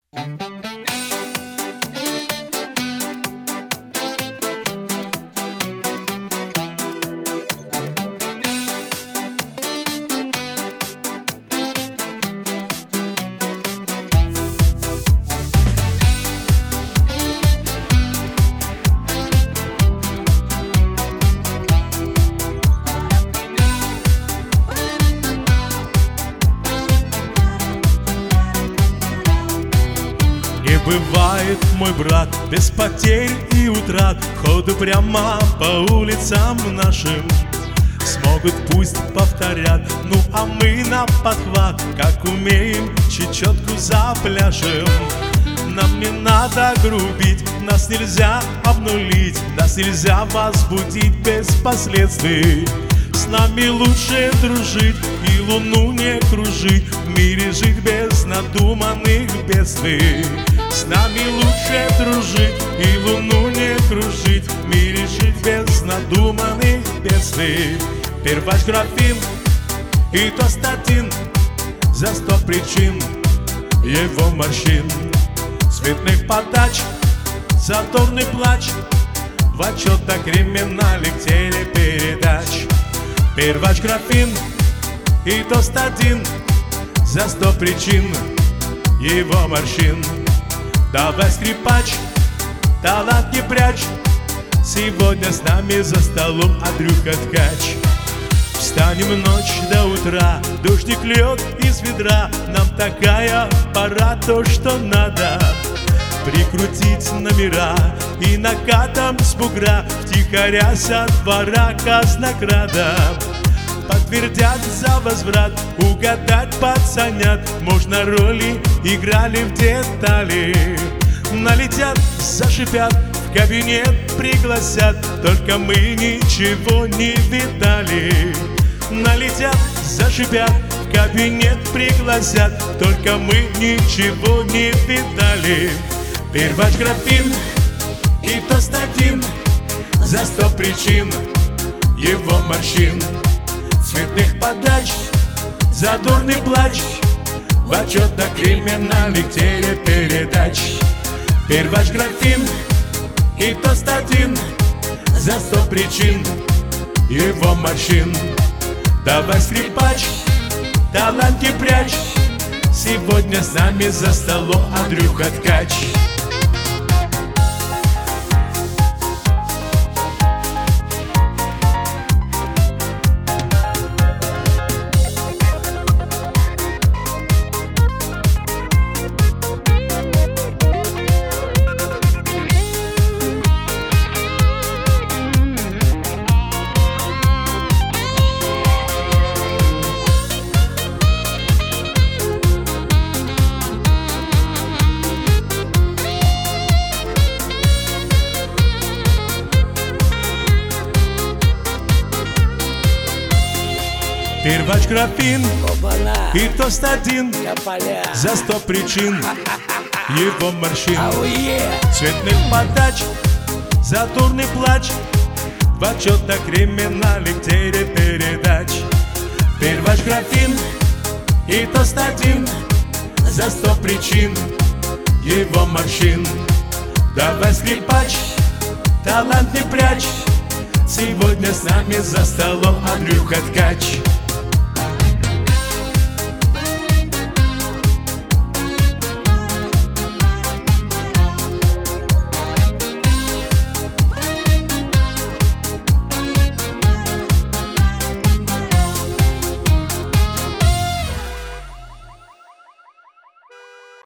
Не бывает, мой брат, без потерь и утрат. Ходу прямо по улицам нашим. Смогут, пусть повторят, ну а мы на подхват, как умеем, чечетку запляшем. Нам не надо грубить, нас нельзя обнулить, нас нельзя возбудить без последствий. С нами лучше дружить и луну не кружить, в мире жить без надуманных бедствий. С нами лучше дружить и луну не кружить, в мире жить без надуманных бедствий. Первач графин и тост один за 100 причин его морщин, цветных подач, задорный плач в отчетах криминальных телепередач. Первач графин и тост один за 100 причин его морщин. Давай, скрипач, талант не прячь, сегодня с нами за столом Андрюха Ткач. Встанем ночь до утра, дождик льет из ведра, нам такая пора, то что надо. Прикрутить номера и накатом с бугра втихаря со двора казнокрада. Подтвердят за возврат, угадать пацанят, можно роли играли в детали. Налетят, зашипят, в кабинет пригласят, только мы ничего не видали. Налетят, зашипят, в кабинет пригласят, только мы ничего не видали. Первач графин и тост один за 100 причин его морщин, цветных подач, задорный плач в отчетах криминальных телепередач. Первач графин и тост один за 100 причин его морщин. Давай, скрипач, талант не прячь, сегодня с нами за столом Андрюха Ткач. Первач графин и тост один за 100 причин его морщин, цветных подач, задорный плач в отчетах криминальных телепередач. Первач графин и тост один за 100 причин его морщин. Давай, скрипач, талант не прячь, сегодня с нами за столом Андрюха Ткач.